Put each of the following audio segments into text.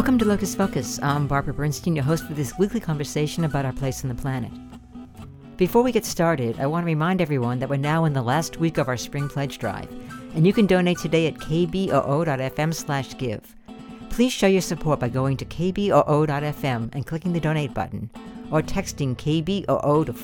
Welcome to Locus Focus. I'm Barbara Bernstein, your host for this weekly conversation about our place on the planet. Before we get started, I want to remind everyone that we're now in the last week of our spring pledge drive, and you can donate today at kboo.fm/give. Please show your support by going to kboo.fm and clicking the donate button, or texting KBOO to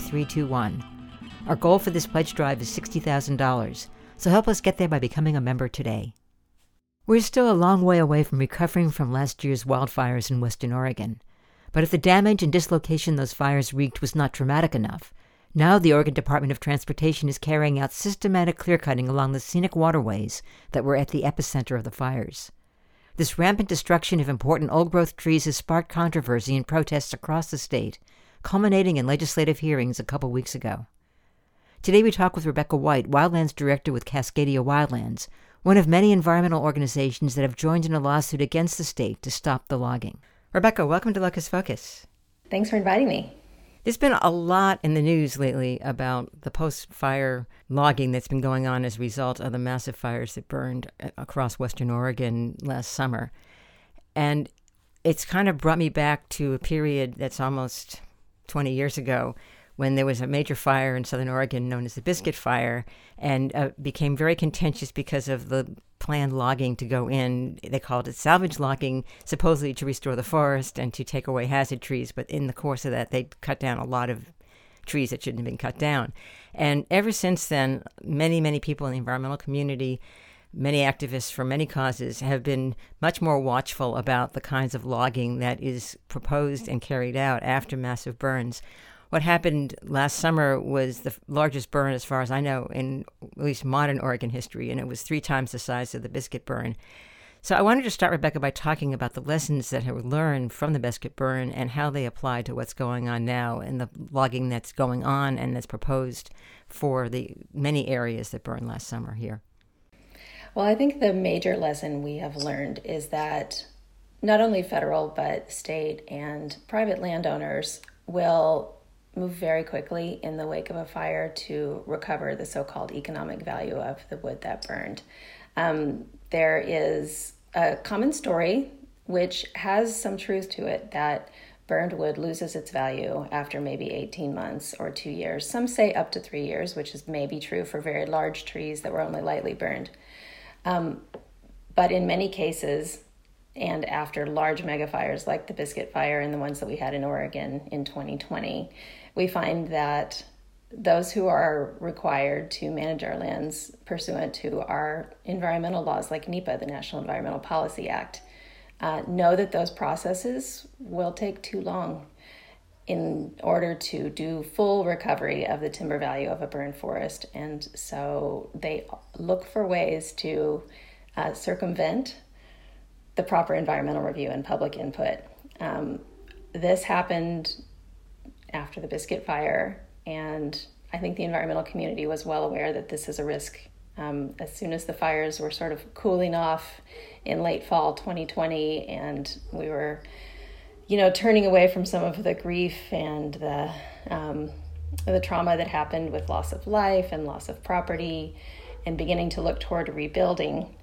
44321. Our goal for this pledge drive is $60,000, so help us get there by becoming a member today. We're still a long way away from recovering from last year's wildfires in Western Oregon. But if the damage and dislocation those fires wreaked was not traumatic enough, now the Oregon Department of Transportation is carrying out systematic clear-cutting along the scenic waterways that were at the epicenter of the fires. This rampant destruction of important old-growth trees has sparked controversy and protests across the state, culminating in legislative hearings a couple weeks ago. Today we talk with Rebecca White, Wildlands Director with Cascadia Wildlands, one of many environmental organizations that have joined in a lawsuit against the state to stop the logging. Rebecca, welcome to Locus Focus. Thanks for inviting me. There's been a lot in the news lately about the post-fire logging that's been going on as a result of the massive fires that burned across Western Oregon last summer. And it's kind of brought me back to a period that's almost 20 years ago, when there was a major fire in southern Oregon known as the Biscuit Fire, and became very contentious because of the planned logging to go in. They called it salvage logging, supposedly to restore the forest and to take away hazard trees, but in the course of that, they cut down a lot of trees that shouldn't have been cut down. And ever since then, many people in the environmental community, many activists for many causes, have been much more watchful about the kinds of logging that is proposed and carried out after massive burns. What happened last summer was the largest burn, as far as I know, in at least modern Oregon history, and it was 3 times the size of the Biscuit burn. So I wanted to start, Rebecca, by talking about the lessons that were learned from the Biscuit burn and how they apply to what's going on now and the logging that's going on and that's proposed for the many areas that burned last summer here. Well, I think the major lesson we have learned is that not only federal but state and private landowners will move very quickly in the wake of a fire to recover the so-called economic value of the wood that burned. There is a common story which has some truth to it that burned wood loses its value after maybe 18 months or 2 years. Some say up to 3 years, which is maybe true for very large trees that were only lightly burned. But in many cases, and after large megafires like the Biscuit Fire and the ones that we had in Oregon in 2020, we find that those who are required to manage our lands pursuant to our environmental laws like NEPA, the National Environmental Policy Act, know that those processes will take too long in order to do full recovery of the timber value of a burned forest. And so they look for ways to circumvent the proper environmental review and public input. This happened after the Biscuit Fire, and I think the environmental community was well aware that this is a risk. As soon as the fires were sort of cooling off in late fall 2020, and we were, turning away from some of the grief and the trauma that happened with loss of life and loss of property, and beginning to look toward rebuilding,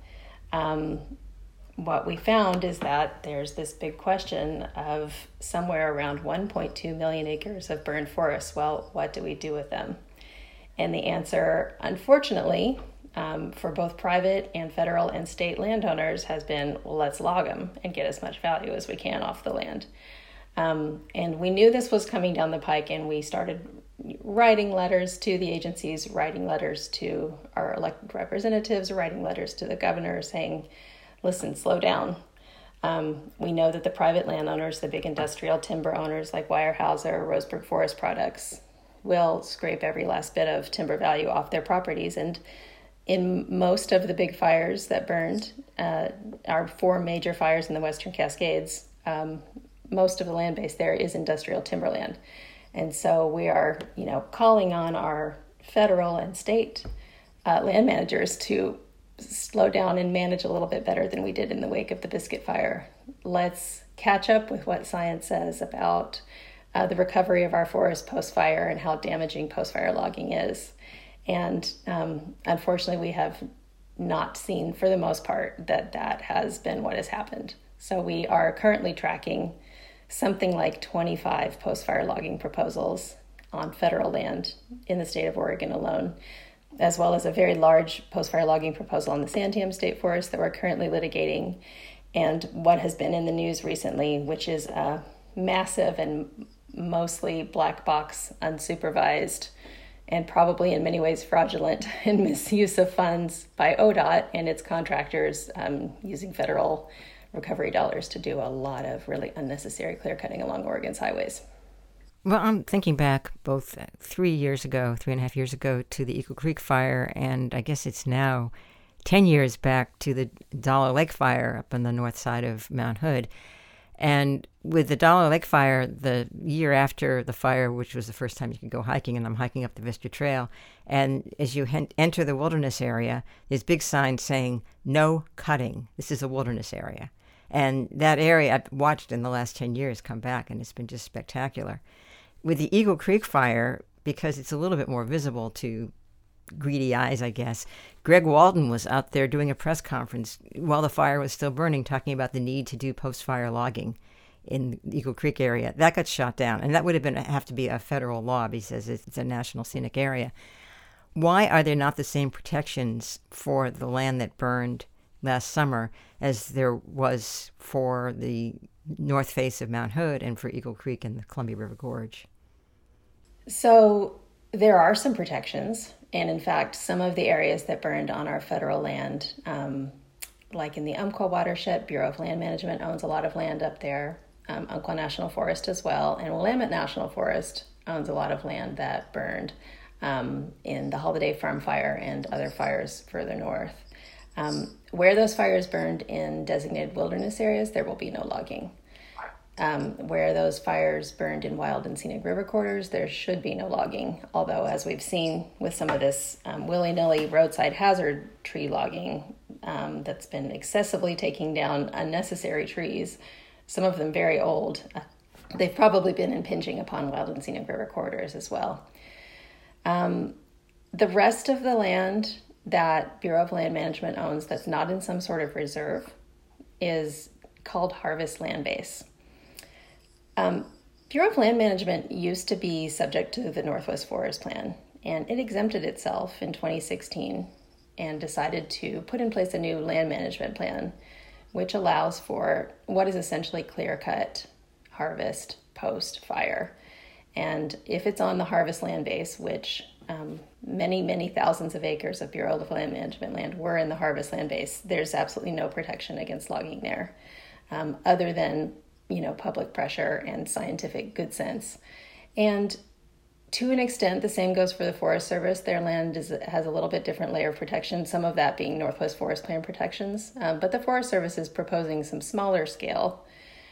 what we found is that there's this big question of somewhere around 1.2 million acres of burned forests. Well, what do we do with them? And the answer, unfortunately, for both private and federal and state landowners has been, well, let's log them and get as much value as we can off the land. And we knew this was coming down the pike, and we started writing letters to the agencies, writing letters to our elected representatives, writing letters to the governor saying, listen, slow down. We know that the private landowners, the big industrial timber owners like Weyerhaeuser or Roseburg Forest Products, will scrape every last bit of timber value off their properties. And in most of the big fires that burned, our 4 major fires in the Western Cascades, most of the land base there is industrial timberland. And so we are, calling on our federal and state land managers to slow down and manage a little bit better than we did in the wake of the Biscuit Fire. Let's catch up with what science says about the recovery of our forest post-fire and how damaging post-fire logging is. And unfortunately, we have not seen, for the most part, that has been what has happened. So we are currently tracking something like 25 post-fire logging proposals on federal land in the state of Oregon alone, as well as a very large post-fire logging proposal on the Santiam State Forest that we're currently litigating, and what has been in the news recently, which is a massive and mostly black box, unsupervised, and probably in many ways fraudulent and misuse of funds by ODOT and its contractors, using federal recovery dollars to do a lot of really unnecessary clear cutting along Oregon's highways. Well, I'm thinking back both 3.5 years ago to the Eagle Creek fire, and I guess it's now 10 years back to the Dollar Lake fire up on the north side of Mount Hood. And with the Dollar Lake fire, the year after the fire, which was the first time you could go hiking, and I'm hiking up the Vista Trail, and as you enter the wilderness area, there's big signs saying, "No cutting. This is a wilderness area." And that area I've watched in the last 10 years come back, and it's been just spectacular. With the Eagle Creek fire, because it's a little bit more visible to greedy eyes, I guess, Greg Walden was out there doing a press conference while the fire was still burning, talking about the need to do post-fire logging in the Eagle Creek area. That got shot down, and that would have to be a federal law because it's a national scenic area. Why are there not the same protections for the land that burned last summer as there was for the north face of Mount Hood and for Eagle Creek and the Columbia River Gorge? So there are some protections. And in fact, some of the areas that burned on our federal land, like in the Umpqua watershed, Bureau of Land Management owns a lot of land up there, Umpqua National Forest as well, and Willamette National Forest owns a lot of land that burned in the Holiday Farm fire and other fires further north. Where those fires burned in designated wilderness areas, there will be no logging. Where those fires burned in wild and scenic river corridors, there should be no logging. Although, as we've seen with some of this willy-nilly roadside hazard tree logging that's been excessively taking down unnecessary trees, some of them very old, they've probably been impinging upon wild and scenic river corridors as well. The rest of the land that Bureau of Land Management owns that's not in some sort of reserve is called harvest land base. Bureau of Land Management used to be subject to the Northwest Forest Plan, and it exempted itself in 2016 and decided to put in place a new land management plan, which allows for what is essentially clear-cut harvest post-fire. And if it's on the harvest land base, which many, many thousands of acres of Bureau of Land Management land were in the harvest land base, there's absolutely no protection against logging there, other than public pressure and scientific good sense. And to an extent, the same goes for the Forest Service. Their land has a little bit different layer of protection, some of that being Northwest Forest Plan protections. But the Forest Service is proposing some smaller scale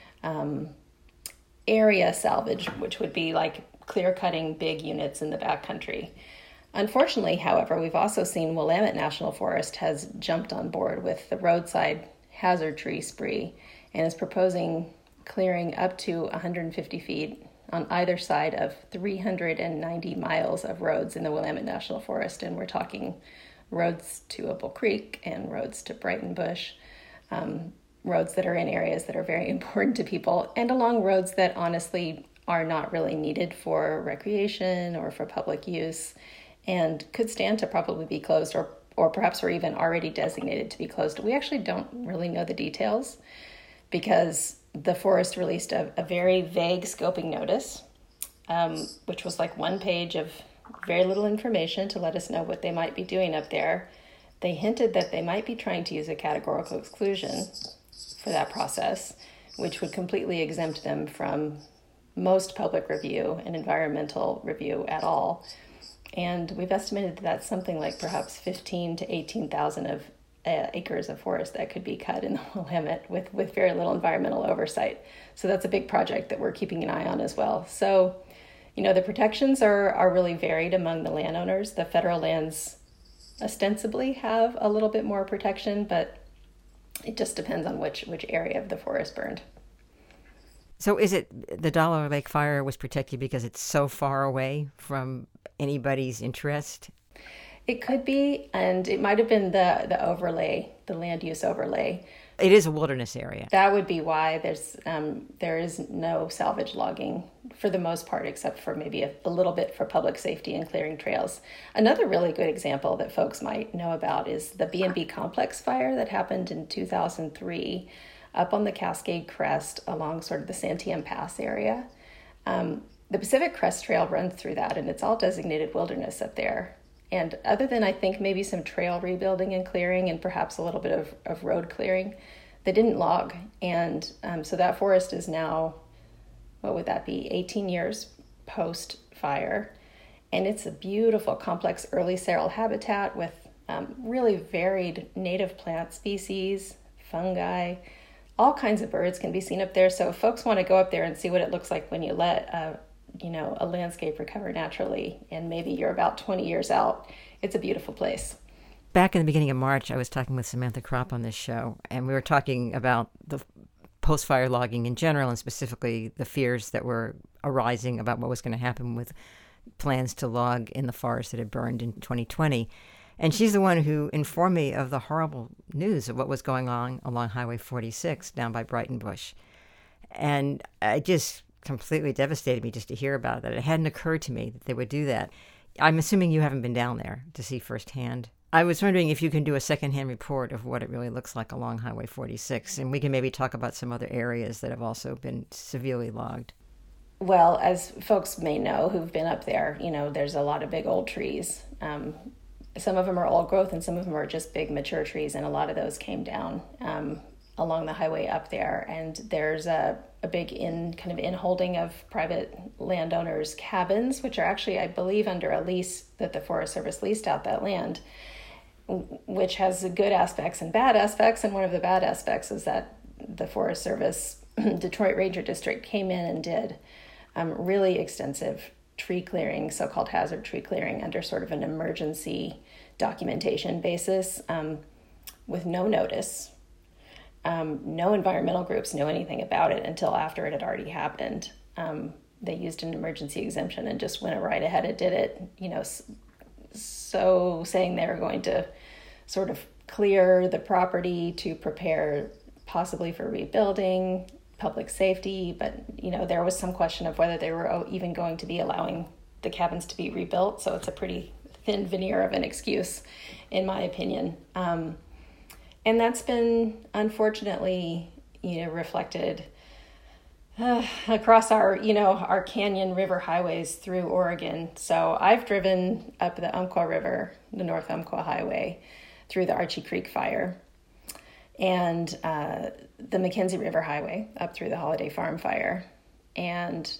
area salvage, which would be like clear-cutting big units in the backcountry. Unfortunately, however, we've also seen Willamette National Forest has jumped on board with the roadside hazard tree spree and is proposing clearing up to 150 feet on either side of 390 miles of roads in the Willamette National Forest. And we're talking roads to Opal Creek and roads to Brighton Bush, roads that are in areas that are very important to people, and along roads that honestly are not really needed for recreation or for public use and could stand to probably be closed or perhaps were even already designated to be closed. We actually don't really know the details because the forest released a very vague scoping notice, which was like one page of very little information to let us know what they might be doing up there. They hinted that they might be trying to use a categorical exclusion for that process, which would completely exempt them from most public review and environmental review at all. And we've estimated that that's something like perhaps 15 to 18,000 of acres of forest that could be cut in the Willamette with very little environmental oversight. So that's a big project that we're keeping an eye on as well. So, the protections are really varied among the landowners. The federal lands ostensibly have a little bit more protection, but it just depends on which area of the forest burned. So is it the Dollar Lake fire was protected because it's so far away from anybody's interest? It could be, and it might have been the overlay, the land use overlay. It is a wilderness area. That would be why there is no salvage logging for the most part, except for maybe a little bit for public safety and clearing trails. Another really good example that folks might know about is the B&B Complex fire that happened in 2003 up on the Cascade Crest along sort of the Santiam Pass area. The Pacific Crest Trail runs through that, and it's all designated wilderness up there. And other than, I think, maybe some trail rebuilding and clearing and perhaps a little bit of road clearing, they didn't log. And so that forest is now, what would that be, 18 years post-fire. And it's a beautiful, complex early seral habitat with really varied native plant species, fungi. All kinds of birds can be seen up there. So if folks want to go up there and see what it looks like when you let a landscape recover naturally, and maybe you're about 20 years out, it's a beautiful place. Back in the beginning of March, I was talking with Samantha Kropp on this show, and we were talking about the post-fire logging in general, and specifically the fears that were arising about what was going to happen with plans to log in the forest that had burned in 2020. And she's the one who informed me of the horrible news of what was going on along Highway 46 down by Breitenbush. And it just completely devastated me just to hear about that. It hadn't occurred to me that they would do that. I'm assuming you haven't been down there to see firsthand. I was wondering if you can do a secondhand report of what it really looks like along Highway 46, and we can maybe talk about some other areas that have also been severely logged. Well, as folks may know who've been up there, there's a lot of big old trees. Some of them are old growth and some of them are just big mature trees, and a lot of those came down along the highway up there. And there's a big in-holding of private landowners' cabins, which are actually, I believe, under a lease that the Forest Service leased out that land, which has good aspects and bad aspects. And one of the bad aspects is that the Forest Service Detroit Ranger District came in and did really extensive tree clearing, so-called hazard tree clearing, under sort of an emergency documentation basis with no notice. No environmental groups knew anything about it until after it had already happened. They used an emergency exemption and just went right ahead and did it, so saying they were going to sort of clear the property to prepare possibly for rebuilding, public safety, but there was some question of whether they were even going to be allowing the cabins to be rebuilt. So it's a pretty thin veneer of an excuse, in my opinion. And that's been unfortunately, reflected across our canyon river highways through Oregon. So I've driven up the Umpqua River, the North Umpqua Highway, through the Archie Creek fire, and the McKenzie River Highway up through the Holiday Farm fire. And,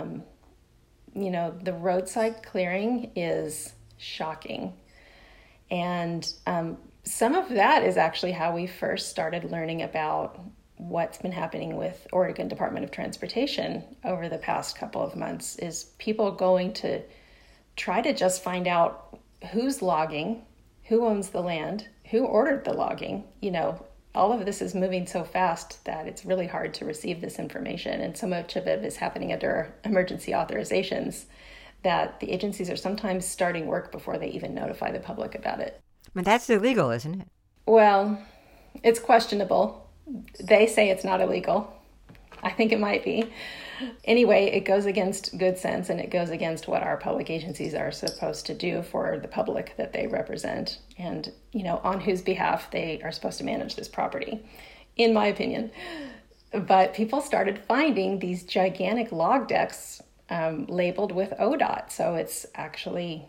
the roadside clearing is shocking. And some of that is actually how we first started learning about what's been happening with Oregon Department of Transportation over the past couple of months, is people going to try to just find out who's logging, who owns the land, who ordered the logging. All of this is moving so fast that it's really hard to receive this information. And so much of it is happening under emergency authorizations that the agencies are sometimes starting work before they even notify the public about it. But that's illegal, isn't it? Well, it's questionable. They say it's not illegal. I think it might be. Anyway, it goes against good sense, and it goes against what our public agencies are supposed to do for the public that they represent, and on whose behalf they are supposed to manage this property, in my opinion. But people started finding these gigantic log decks labeled with ODOT. So it's actually,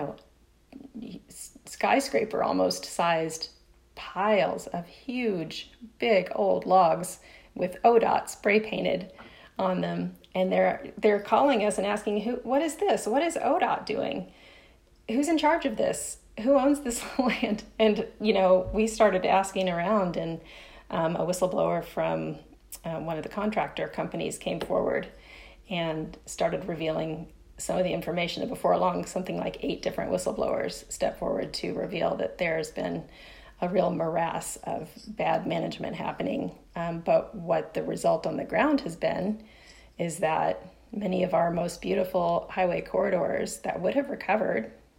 skyscraper almost sized piles of huge, big old logs with ODOT spray painted on them. And they're calling us and asking, what is this? What is ODOT doing? Who's in charge of this? Who owns this land? And, we started asking around, and a whistleblower from one of the contractor companies came forward and started revealing some of the information. And before long, something like 8 different whistleblowers stepped forward to reveal that there's been a real morass of bad management happening. But what the result on the ground has been is that many of our most beautiful highway corridors that would have recovered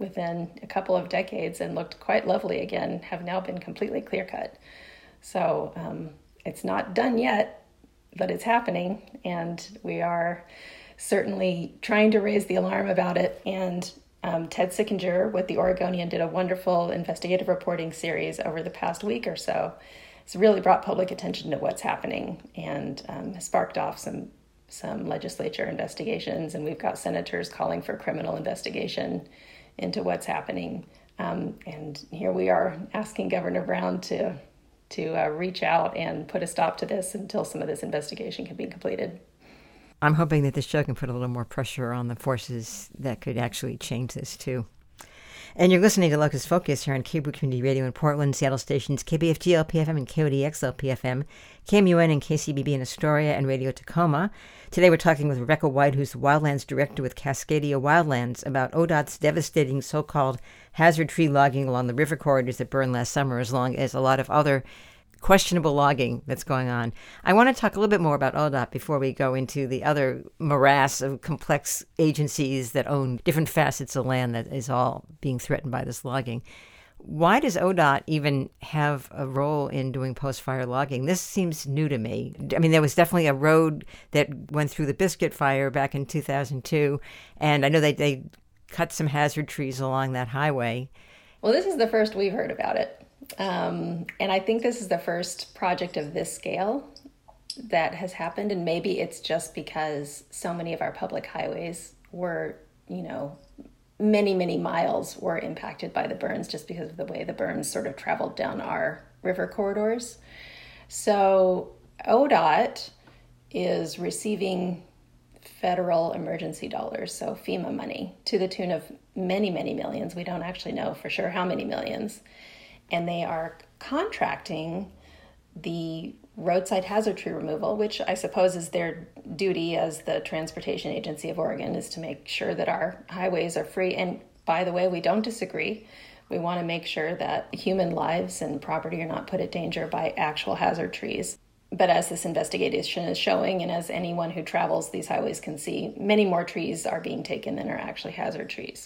within a couple of decades and looked quite lovely again have now been completely clear cut. So it's not done yet, but it's happening, and we are certainly trying to raise the alarm about it. And Ted Sickinger with the Oregonian did a wonderful investigative reporting series over the past week or so. It's really brought public attention to what's happening and has sparked off some legislature investigations, and we've got senators calling for criminal investigation into what's happening. And here we are asking Governor Brown to reach out and put a stop to this until some of this investigation can be completed. I'm hoping that this show can put a little more pressure on the forces that could actually change this, too. And you're listening to Locus Focus here on Cable Community Radio in Portland, Seattle stations KBFG LPFM and KODX LPFM, KMUN and KCBB in Astoria, and Radio Tacoma. Today we're talking with Rebecca White, who's the Wildlands Director with Cascadia Wildlands, about ODOT's devastating so-called hazard tree logging along the river corridors that burned last summer, as long as a lot of other questionable logging that's going on. I want to talk a little bit more about ODOT before we go into the other morass of complex agencies that own different facets of land that is all being threatened by this logging. Why does ODOT even have a role in doing post-fire logging? This seems new to me. I mean, there was definitely a road that went through the Biscuit Fire back in 2002, and I know they cut some hazard trees along that highway. Well, this is the first we've heard about it. And I think this is the first project of this scale that has happened. And maybe it's just because so many of our public highways were, many, many miles were impacted by the burns just because of the way the burns sort of traveled down our river corridors. So ODOT is receiving federal emergency dollars, so FEMA money, to the tune of many, many millions. We don't actually know for sure how many millions. And they are contracting the roadside hazard tree removal, which I suppose is their duty as the Transportation Agency of Oregon, is to make sure that our highways are free. And by the way, we don't disagree. We want to make sure that human lives and property are not put at danger by actual hazard trees. But as this investigation is showing, and as anyone who travels these highways can see, many more trees are being taken than are actually hazard trees.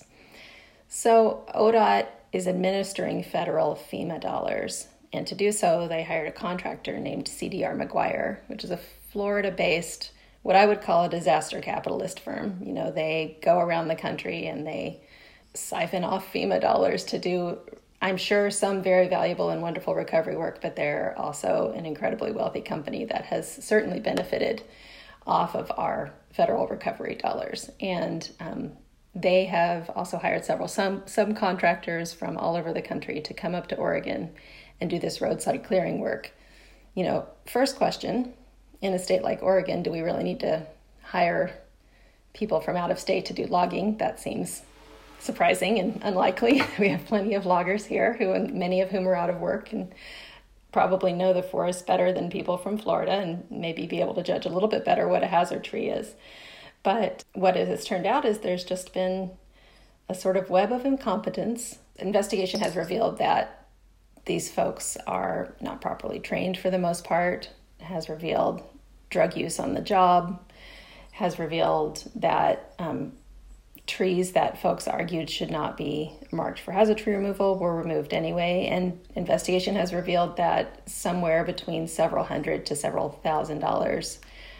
So ODOT is administering federal FEMA dollars. And to do so, they hired a contractor named CDR McGuire, which is a Florida-based, what I would call a disaster capitalist firm. They go around the country and they siphon off FEMA dollars to do, I'm sure, some very valuable and wonderful recovery work, but they're also an incredibly wealthy company that has certainly benefited off of our federal recovery dollars. And they have also hired several subcontractors from all over the country to come up to Oregon and do this roadside clearing work. First question, in a state like Oregon, do we really need to hire people from out of state to do logging? That seems surprising and unlikely. We have plenty of loggers here, many of whom are out of work and probably know the forest better than people from Florida and maybe be able to judge a little bit better what a hazard tree is. But what it has turned out is there's just been a sort of web of incompetence. Investigation has revealed that these folks are not properly trained for the most part, has revealed drug use on the job, has revealed that trees that folks argued should not be marked for hazard tree removal were removed anyway. And investigation has revealed that somewhere between several hundred to several $1,000s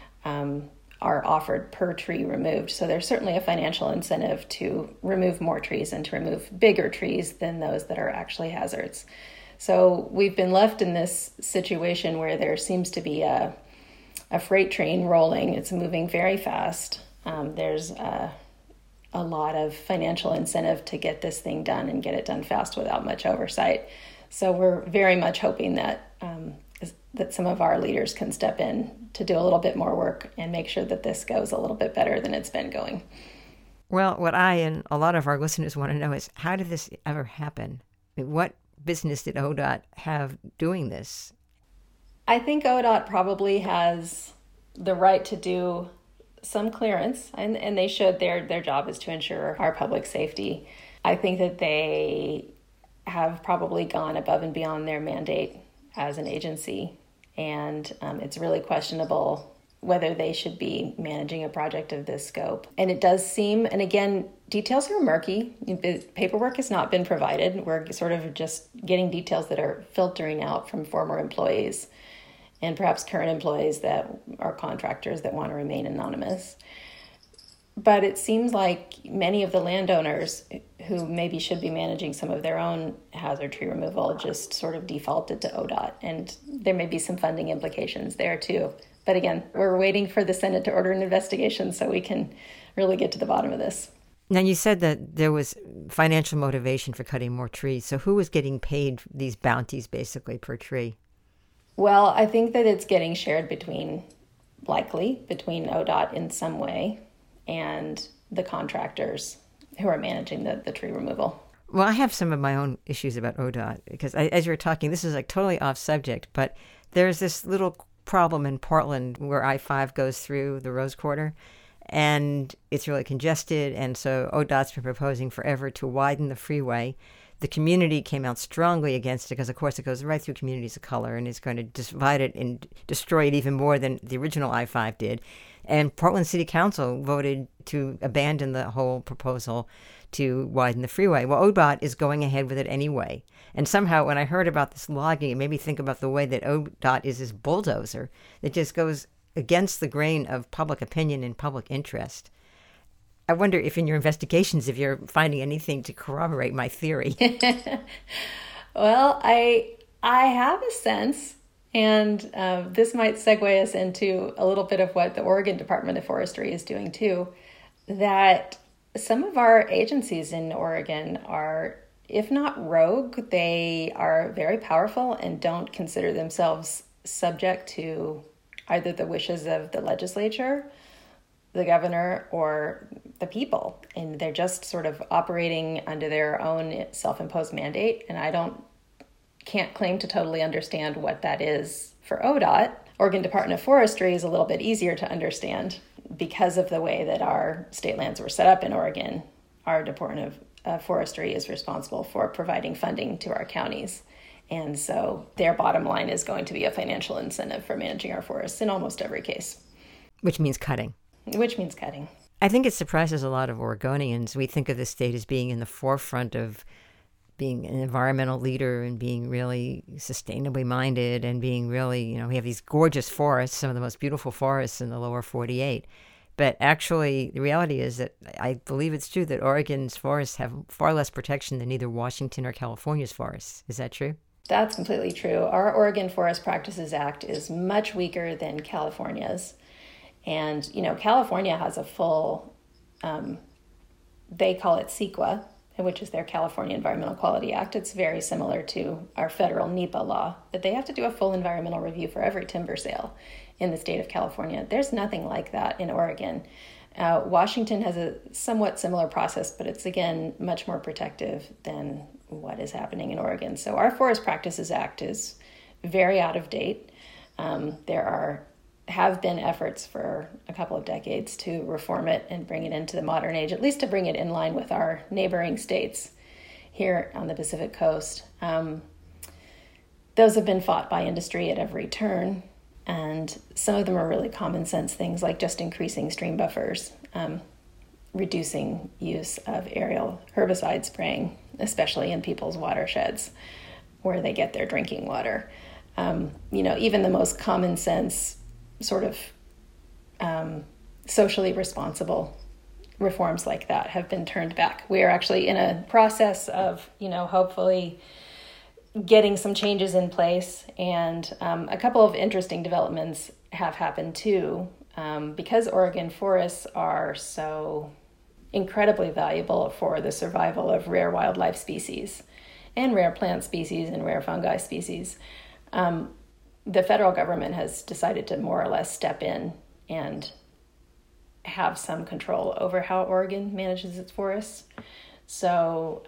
are offered per tree removed. So there's certainly a financial incentive to remove more trees and to remove bigger trees than those that are actually hazards. So we've been left in this situation where there seems to be a freight train rolling. It's moving very fast. There's a lot of financial incentive to get this thing done and get it done fast without much oversight. So we're very much hoping that that some of our leaders can step in to do a little bit more work and make sure that this goes a little bit better than it's been going. Well, what I and a lot of our listeners want to know is, how did this ever happen? What business did ODOT have doing this? I think ODOT probably has the right to do some clearance, and they should. Their job is to ensure our public safety. I think that they have probably gone above and beyond their mandate as an agency, and it's really questionable whether they should be managing a project of this scope. And it does seem, and again, details are murky. The paperwork has not been provided. We're sort of just getting details that are filtering out from former employees and perhaps current employees that are contractors that want to remain anonymous. But it seems like many of the landowners who maybe should be managing some of their own hazard tree removal just sort of defaulted to ODOT. And there may be some funding implications there too. But again, we're waiting for the Senate to order an investigation so we can really get to the bottom of this. Now, you said that there was financial motivation for cutting more trees. So who was getting paid these bounties basically per tree? Well, I think that it's getting shared between ODOT in some way and the contractors who are managing the tree removal. Well, I have some of my own issues about ODOT because as you were talking, this is like totally off subject, but there's this little problem in Portland where I-5 goes through the Rose Quarter, and it's really congested, and so ODOT's been proposing forever to widen the freeway. The community came out strongly against it because, of course, it goes right through communities of color and it's going to divide it and destroy it even more than the original I-5 did. And Portland City Council voted to abandon the whole proposal to widen the freeway. Well, ODOT is going ahead with it anyway. And somehow when I heard about this logging, it made me think about the way that ODOT is this bulldozer that just goes against the grain of public opinion and public interest. I wonder if in your investigations, if you're finding anything to corroborate my theory. Well, I have a sense, and this might segue us into a little bit of what the Oregon Department of Forestry is doing too, that some of our agencies in Oregon are, if not rogue, they are very powerful and don't consider themselves subject to either the wishes of the legislature, the governor, or the people. And they're just sort of operating under their own self-imposed mandate. And I can't claim to totally understand what that is for ODOT. Oregon Department of Forestry is a little bit easier to understand because of the way that our state lands were set up in Oregon. Our Department of Forestry is responsible for providing funding to our counties. And so their bottom line is going to be a financial incentive for managing our forests in almost every case. Which means cutting. I think it surprises a lot of Oregonians. We think of the state as being in the forefront of being an environmental leader and being really sustainably minded and being really, we have these gorgeous forests, some of the most beautiful forests in the lower 48. But actually, the reality is that I believe it's true that Oregon's forests have far less protection than either Washington or California's forests. Is that true? That's completely true. Our Oregon Forest Practices Act is much weaker than California's. And, California has a full, they call it CEQA, which is their California Environmental Quality Act. It's very similar to our federal NEPA law, but they have to do a full environmental review for every timber sale in the state of California. There's nothing like that in Oregon. Washington has a somewhat similar process, but it's, again, much more protective than what is happening in Oregon. So our Forest Practices Act is very out of date. There have been efforts for a couple of decades to reform it and bring it into the modern age, at least to bring it in line with our neighboring states here on the Pacific Coast. Those have been fought by industry at every turn, and some of them are really common sense things like just increasing stream buffers, reducing use of aerial herbicide spraying, especially in people's watersheds where they get their drinking water. Even the most common sense sort of socially responsible reforms like that have been turned back. We are actually in a process of, hopefully getting some changes in place. And a couple of interesting developments have happened too, because Oregon forests are so incredibly valuable for the survival of rare wildlife species and rare plant species and rare fungi species. The federal government has decided to more or less step in and have some control over how Oregon manages its forests. So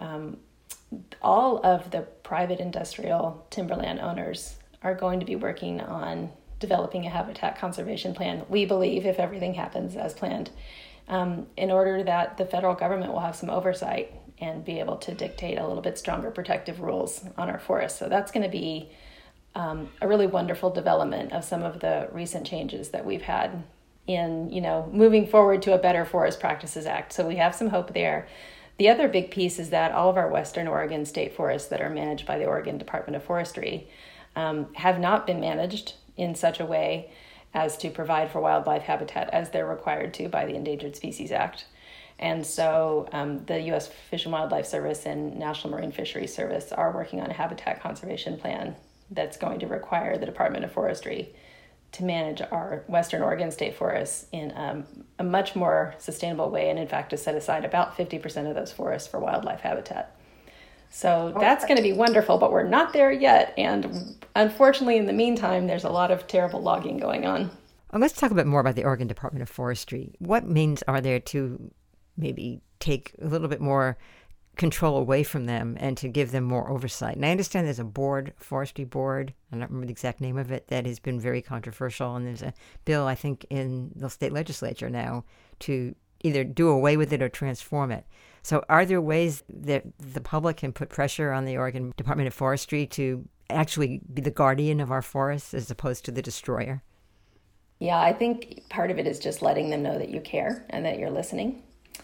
all of the private industrial timberland owners are going to be working on developing a habitat conservation plan, we believe, if everything happens as planned, in order that the federal government will have some oversight and be able to dictate a little bit stronger protective rules on our forests. So that's going to be a really wonderful development of some of the recent changes that we've had in, moving forward to a Better Forest Practices Act. So we have some hope there. The other big piece is that all of our Western Oregon state forests that are managed by the Oregon Department of Forestry have not been managed in such a way as to provide for wildlife habitat as they're required to by the Endangered Species Act. And so the U.S. Fish and Wildlife Service and National Marine Fisheries Service are working on a habitat conservation plan that's going to require the Department of Forestry to manage our Western Oregon state forests in a much more sustainable way, and in fact to set aside about 50% of those forests for wildlife habitat. So that's going to be wonderful, but we're not there yet. And unfortunately, in the meantime, there's a lot of terrible logging going on. Well, let's talk a bit more about the Oregon Department of Forestry. What means are there to maybe take a little bit more control away from them and to give them more oversight? And I understand there's a board, forestry board, I don't remember the exact name of it, that has been very controversial. And there's a bill, I think, in the state legislature now to either do away with it or transform it. So are there ways that the public can put pressure on the Oregon Department of Forestry to actually be the guardian of our forests as opposed to the destroyer? Yeah, I think part of it is just letting them know that you care and that you're listening.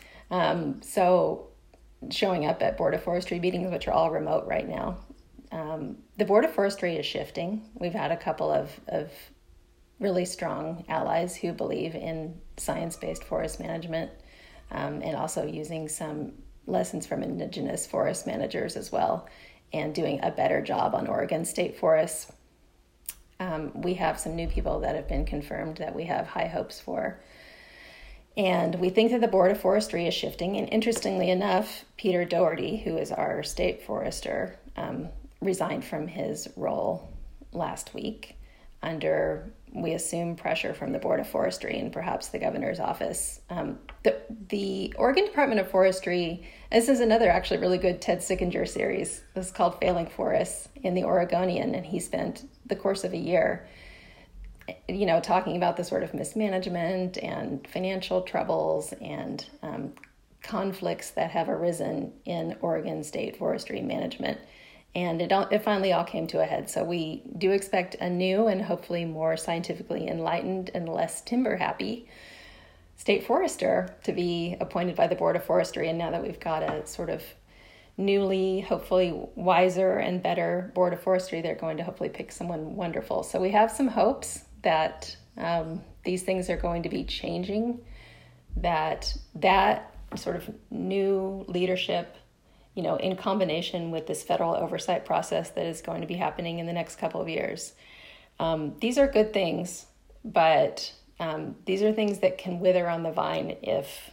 So showing up at Board of Forestry meetings, which are all remote right now. The Board of Forestry is shifting. We've had a couple of really strong allies who believe in science-based forest management, and also using some lessons from indigenous forest managers as well, and doing a better job on Oregon state forests. We have some new people that have been confirmed that we have high hopes for. And we think that the Board of Forestry is shifting. And interestingly enough, Peter Doherty, who is our state forester, resigned from his role last week under, we assume, pressure from the Board of Forestry and perhaps the governor's office. The Oregon Department of Forestry, this is another actually really good Ted Sickinger series. This is called Failing Forests in the Oregonian, and he spent the course of a year talking about the sort of mismanagement and financial troubles and conflicts that have arisen in Oregon state forestry management. And it finally all came to a head. So we do expect a new and hopefully more scientifically enlightened and less timber happy state forester to be appointed by the Board of Forestry. And now that we've got a sort of newly, hopefully wiser and better Board of Forestry, they're going to hopefully pick someone wonderful. So we have some hopes that these things are going to be changing, that sort of new leadership, in combination with this federal oversight process that is going to be happening in the next couple of years. These are good things, but these are things that can wither on the vine if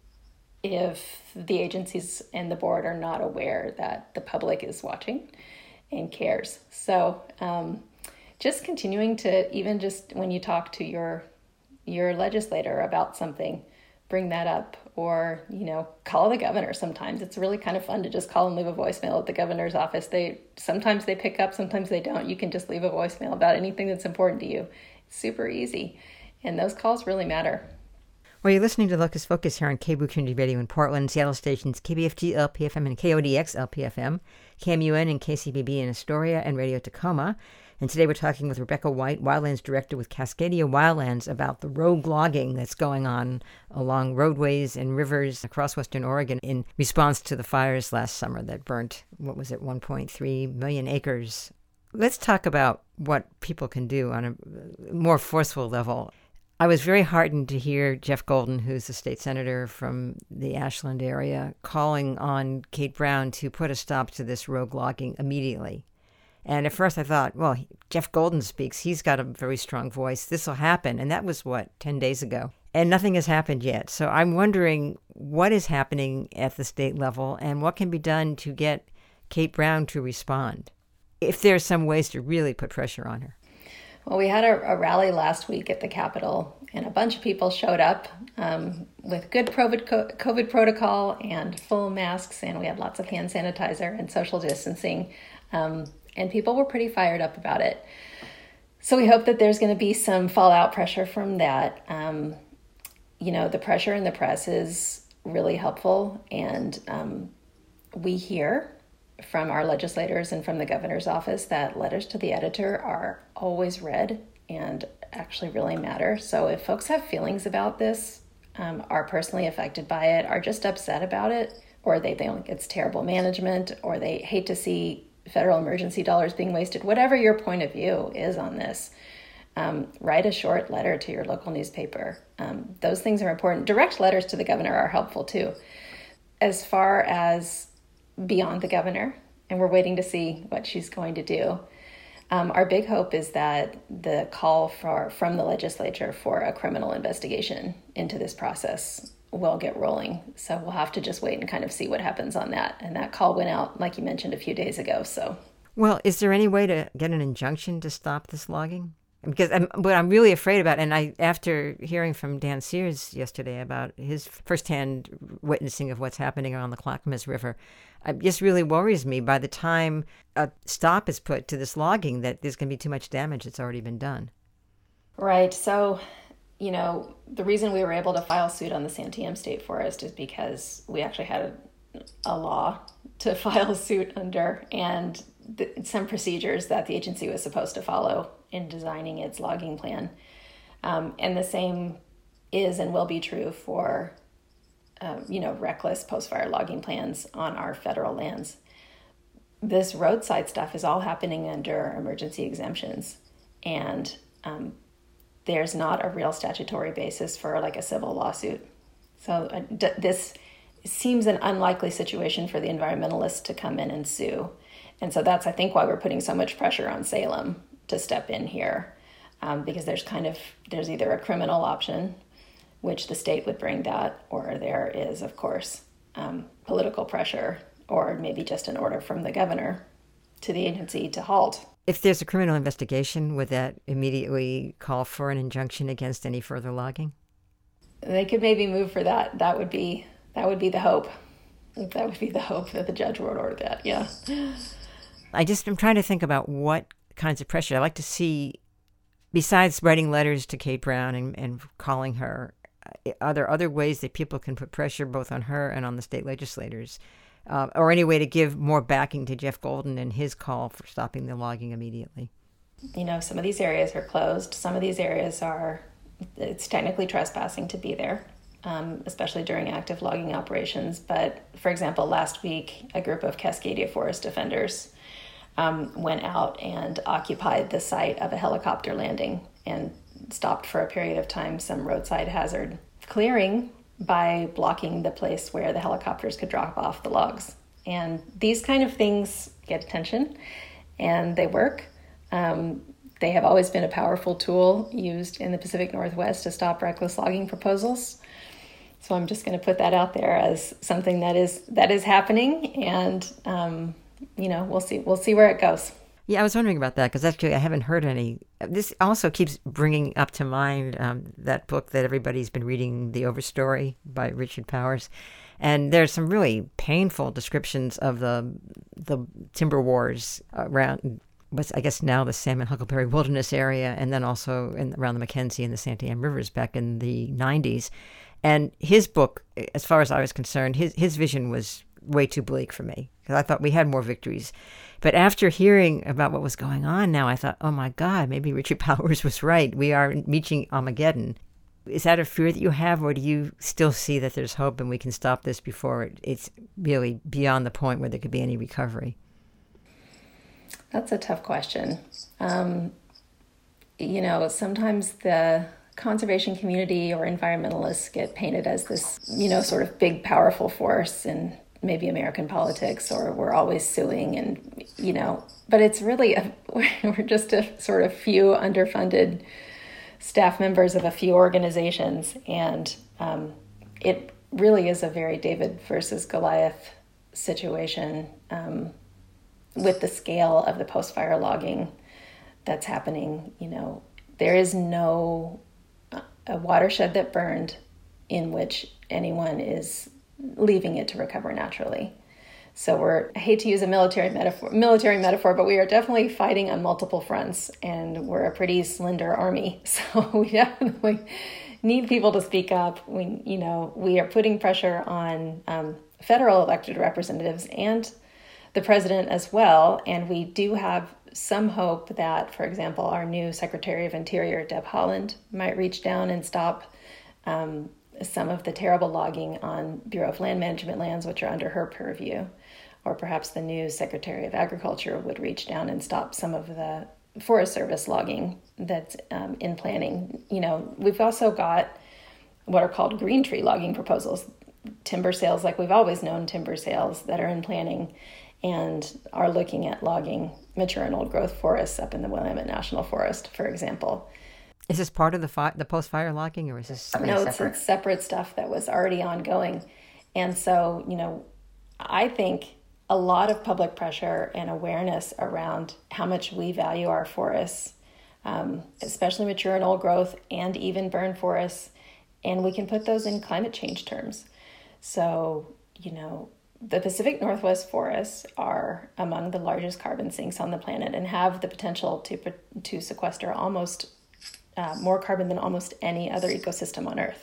the agencies and the board are not aware that the public is watching and cares. So just continuing to, even just when you talk to your legislator about something, bring that up, or, call the governor sometimes. It's really kind of fun to just call and leave a voicemail at the governor's office. Sometimes they pick up, sometimes they don't. You can just leave a voicemail about anything that's important to you. It's super easy. And those calls really matter. Well, you're listening to Locus Focus here on KBOO Community Radio in Portland, Seattle stations KBFG LPFM and KODX LPFM, KMUN and KCBB in Astoria, and Radio Tacoma. And today we're talking with Rebecca White, Wildlands Director with Cascadia Wildlands, about the rogue logging that's going on along roadways and rivers across Western Oregon in response to the fires last summer that burnt, 1.3 million acres. Let's talk about what people can do on a more forceful level. I was very heartened to hear Jeff Golden, who's a state senator from the Ashland area, calling on Kate Brown to put a stop to this rogue logging immediately. And at first I thought, well, Jeff Golden speaks. He's got a very strong voice. This will happen. And that was, 10 days ago? And nothing has happened yet. So I'm wondering what is happening at the state level and what can be done to get Kate Brown to respond, if there are some ways to really put pressure on her. Well, we had a rally last week at the Capitol, and a bunch of people showed up with good COVID protocol and full masks, and we had lots of hand sanitizer and social distancing. And people were pretty fired up about it. So we hope that there's going to be some fallout pressure from that. The pressure in the press is really helpful. And we hear from our legislators and from the governor's office that letters to the editor are always read and actually really matter. So if folks have feelings about this, are personally affected by it, are just upset about it, or they think it's terrible management, or they hate to see federal emergency dollars being wasted, whatever your point of view is on this, write a short letter to your local newspaper. Those things are important. Direct letters to the governor are helpful too. As far as beyond the governor, and we're waiting to see what she's going to do, our big hope is that the call from the legislature for a criminal investigation into this process will get rolling. So we'll have to just wait and kind of see what happens on that. And that call went out, like you mentioned, a few days ago. So, well, is there any way to get an injunction to stop this logging? Because what I'm really afraid about, and after hearing from Dan Sears yesterday about his firsthand witnessing of what's happening around the Clackamas River, it just really worries me by the time a stop is put to this logging that there's going to be too much damage that's already been done. Right. So, the reason we were able to file suit on the Santiam State Forest is because we actually had a law to file suit under and some procedures that the agency was supposed to follow in designing its logging plan. And the same is and will be true for, reckless post-fire logging plans on our federal lands. This roadside stuff is all happening under emergency exemptions. And there's not a real statutory basis for like a civil lawsuit. So this seems an unlikely situation for the environmentalists to come in and sue. And so that's, I think, why we're putting so much pressure on Salem to step in here, because there's either a criminal option, which the state would bring that, or there is, of course, political pressure, or maybe just an order from the governor to the agency to halt. If there's a criminal investigation, would that immediately call for an injunction against any further logging? They could maybe move for that. That would be the hope. That would be the hope that the judge would order that, yeah. I'm trying to think about what kinds of pressure I'd like to see, besides writing letters to Kate Brown and calling her. Are there other ways that people can put pressure both on her and on the state legislators? Or any way to give more backing to Jeff Golden and his call for stopping the logging immediately? Some of these areas are closed. Some of these areas it's technically trespassing to be there, especially during active logging operations. But, for example, last week, a group of Cascadia Forest defenders went out and occupied the site of a helicopter landing and stopped for a period of time some roadside hazard clearing by blocking the place where the helicopters could drop off the logs. And these kind of things get attention, and they work. They have always been a powerful tool used in the Pacific Northwest to stop reckless logging proposals. So I'm just going to put that out there as something that is happening, and we'll see where it goes. Yeah, I was wondering about that because actually I haven't heard any. This also keeps bringing up to mind that book that everybody's been reading, The Overstory by Richard Powers. And there's some really painful descriptions of the timber wars around what's, I guess, now the Salmon Huckleberry Wilderness area, and then also around the Mackenzie and the Santiam Rivers back in the 90s. And his book, as far as I was concerned, his vision was way too bleak for me because I thought we had more victories. But after hearing about what was going on now, I thought, oh my God, maybe Richard Powers was right. We are reaching Armageddon. Is that a fear that you have, or do you still see that there's hope and we can stop this before it's really beyond the point where there could be any recovery? That's a tough question. Sometimes the conservation community or environmentalists get painted as this, sort of big, powerful force in maybe American politics, or we're always suing and, but it's really, we're just a sort of few underfunded staff members of a few organizations. And it really is a very David versus Goliath situation with the scale of the post-fire logging that's happening. There is no a watershed that burned in which anyone is leaving it to recover naturally. So I hate to use a military metaphor, but we are definitely fighting on multiple fronts, and we're a pretty slender army. So we definitely need people to speak up. We are putting pressure on federal elected representatives and the president as well. And we do have some hope that, for example, our new Secretary of Interior, Deb Haaland, might reach down and stop some of the terrible logging on Bureau of Land Management lands, which are under her purview. Or perhaps the new Secretary of Agriculture would reach down and stop some of the Forest Service logging that's in planning. We've also got what are called green tree logging proposals, timber sales like we've always known timber sales that are in planning and are looking at logging mature and old growth forests up in the Willamette National Forest, for example. Is this part of the post-fire logging, or is this something separate? It's separate stuff that was already ongoing. And so, I think a lot of public pressure and awareness around how much we value our forests, especially mature and old growth and even burn forests, and we can put those in climate change terms. So, the Pacific Northwest forests are among the largest carbon sinks on the planet and have the potential to sequester almost more carbon than almost any other ecosystem on Earth.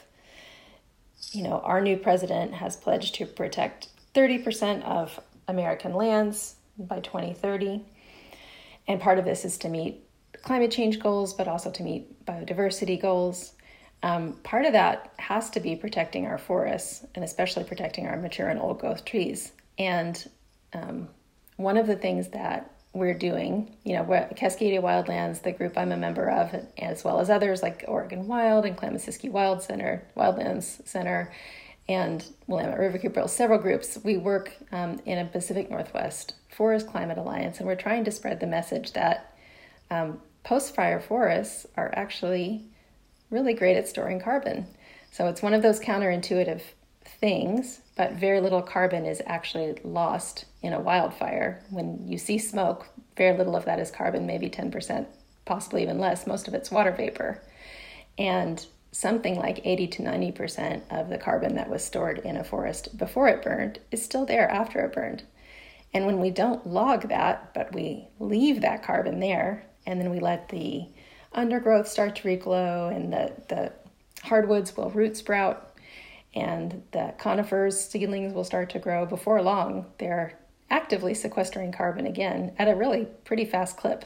Our new president has pledged to protect 30% of American lands by 2030. And part of this is to meet climate change goals, but also to meet biodiversity goals. Part of that has to be protecting our forests and especially protecting our mature and old growth trees. And one of the things that we're doing, Cascadia Wildlands, the group I'm a member of, as well as others like Oregon Wild and Klamath-Siskiyou Wildlands Center, and Willamette River Keeper, several groups. We work in a Pacific Northwest Forest Climate Alliance, and we're trying to spread the message that post-fire forests are actually really great at storing carbon. So it's one of those counterintuitive things, but very little carbon is actually lost in a wildfire. When you see smoke, very little of that is carbon, maybe 10%, possibly even less. Most of it's water vapor. And something like 80 to 90% of the carbon that was stored in a forest before it burned is still there after it burned. And when we don't log that, but we leave that carbon there, and then we let the undergrowth start to regrow, and the hardwoods will root sprout, and the conifers, seedlings will start to grow, before long, they're actively sequestering carbon again at a really pretty fast clip.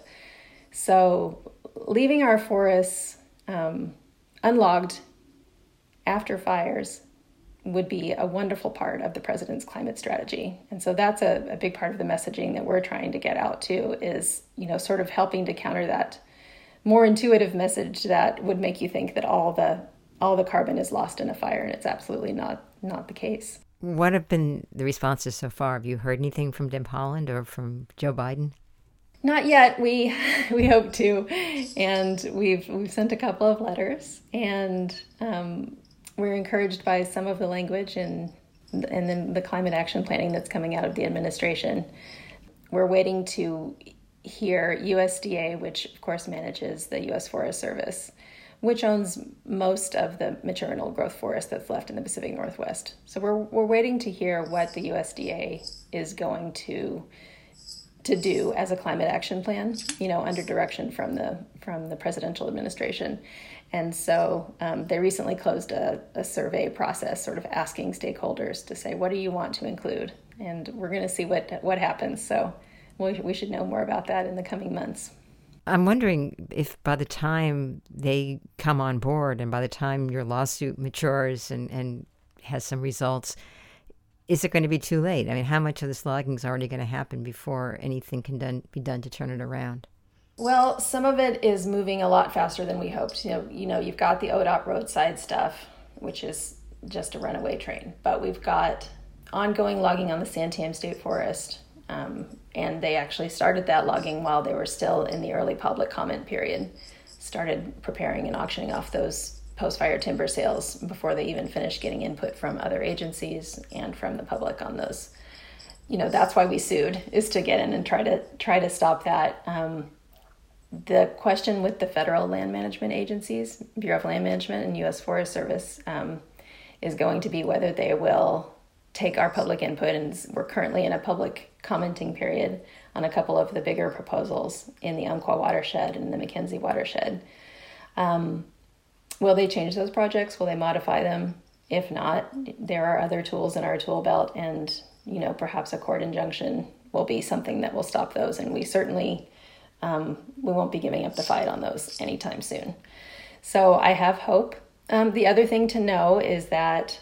So leaving our forests unlogged after fires would be a wonderful part of the president's climate strategy. And so that's a big part of the messaging that we're trying to get out too, is, sort of helping to counter that more intuitive message that would make you think that all the carbon is lost in a fire, and it's absolutely not the case. What have been the responses so far? Have you heard anything from Deb Haaland or from Joe Biden? Not yet. We hope to, and we've sent a couple of letters, and we're encouraged by some of the language and then the climate action planning that's coming out of the administration. We're waiting to hear USDA, which of course manages the U.S. Forest Service, which owns most of the mature and old growth forest that's left in the Pacific Northwest. So we're waiting to hear what the USDA is going to do as a climate action plan, under direction from the presidential administration. And so they recently closed a survey process, sort of asking stakeholders to say, what do you want to include? And we're going to see what happens. So we should know more about that in the coming months. I'm wondering if by the time they come on board and by the time your lawsuit matures and has some results, is it going to be too late? I mean, how much of this logging is already going to happen before anything can be done to turn it around? Well, some of it is moving a lot faster than we hoped. You've got the ODOT roadside stuff, which is just a runaway train. But we've got ongoing logging on the Santiam State Forest, and they actually started that logging while they were still in the early public comment period, started preparing and auctioning off those post-fire timber sales before they even finished getting input from other agencies and from the public on those. That's why we sued, is to get in and try to stop that. The question with the federal land management agencies, Bureau of Land Management and U.S. Forest Service, is going to be whether they will take our public input, and we're currently in a public commenting period on a couple of the bigger proposals in the Umpqua watershed and the McKenzie watershed. Will they change those projects? Will they modify them? If not, there are other tools in our tool belt, and perhaps a court injunction will be something that will stop those. And we certainly, we won't be giving up the fight on those anytime soon. So I have hope. The other thing to know is that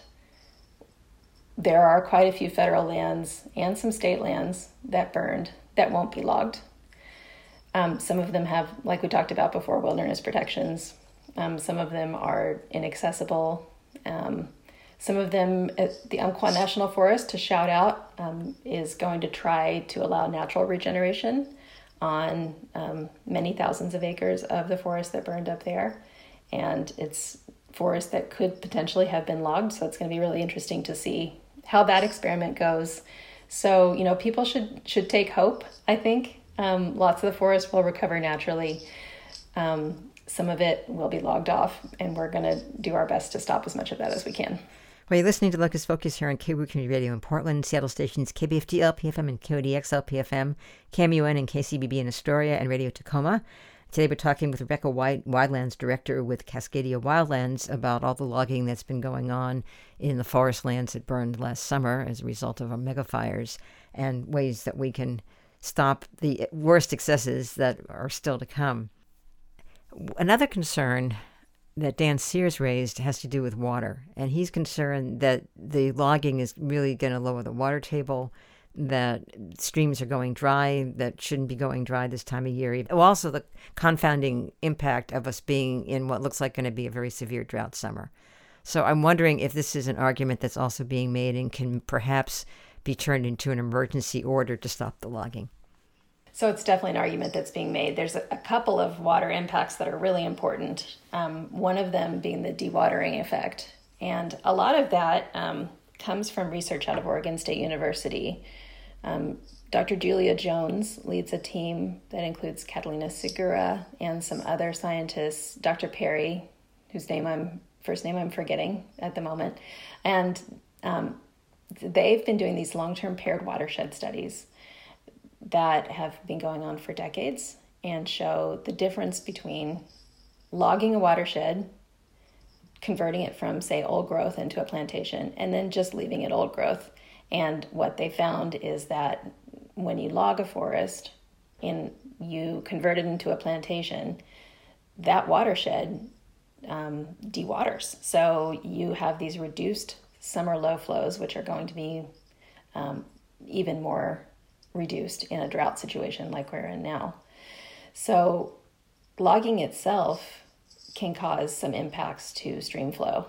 there are quite a few federal lands and some state lands that burned that won't be logged. Some of them have, like we talked about before, wilderness protections. Some of them are inaccessible. Some of them, the Umpqua National Forest, to shout out, is going to try to allow natural regeneration on many thousands of acres of the forest that burned up there. And it's forest that could potentially have been logged. So it's going to be really interesting to see how that experiment goes. So, people should take hope, I think. Lots of the forest will recover naturally. Some of it will be logged off, and we're going to do our best to stop as much of that as we can. Well, you're listening to Locust Focus here on KROO Community Radio in Portland, Seattle stations KBFT LPFM and KODX LPFM, KMUN and KCBB in Astoria, and Radio Tacoma. Today we're talking with Rebecca White, Wildlands Director with Cascadia Wildlands, about all the logging that's been going on in the forest lands that burned last summer as a result of our megafires, and ways that we can stop the worst excesses that are still to come. Another concern that Dan Sears raised has to do with water, and he's concerned that the logging is really going to lower the water table, that streams are going dry that shouldn't be going dry this time of year. Also, the confounding impact of us being in what looks like going to be a very severe drought summer. So I'm wondering if this is an argument that's also being made and can perhaps be turned into an emergency order to stop the logging. So it's definitely an argument that's being made. There's a couple of water impacts that are really important. One of them being the dewatering effect. And a lot of that comes from research out of Oregon State University. Dr. Julia Jones leads a team that includes Catalina Segura and some other scientists, Dr. Perry, whose first name I'm forgetting at the moment. And they've been doing these long-term paired watershed studies that have been going on for decades and show the difference between logging a watershed, converting it from, say, old growth into a plantation, and then just leaving it old growth. And what they found is that when you log a forest and you convert it into a plantation, that watershed dewaters. So you have these reduced summer low flows, which are going to be even more reduced in a drought situation like we're in now. So logging itself can cause some impacts to stream flow.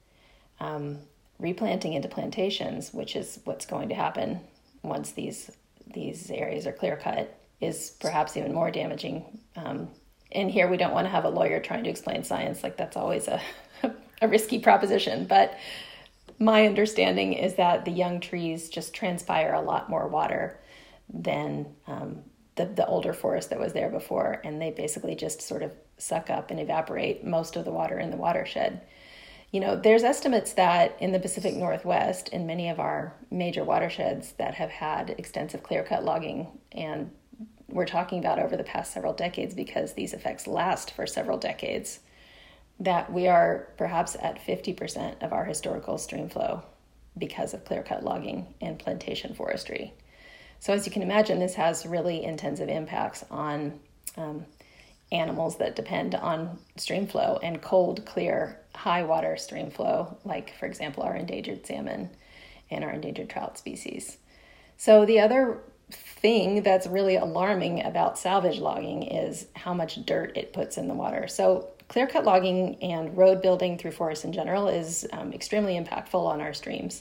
Replanting into plantations, which is what's going to happen once these areas are clear cut, is perhaps even more damaging. And here we don't want to have a lawyer trying to explain science, like that's always a risky proposition. But my understanding is that the young trees just transpire a lot more water than the older forest that was there before, and they basically just sort of suck up and evaporate most of the water in the watershed. There's estimates that in the Pacific Northwest, in many of our major watersheds that have had extensive clear-cut logging, and we're talking about over the past several decades because these effects last for several decades, that we are perhaps at 50% of our historical stream flow because of clear-cut logging and plantation forestry. So as you can imagine, this has really intensive impacts on animals that depend on stream flow and cold, clear, high water stream flow, like, for example, our endangered salmon and our endangered trout species. So the other thing that's really alarming about salvage logging is how much dirt it puts in the water. So clear-cut logging and road building through forests in general is extremely impactful on our streams.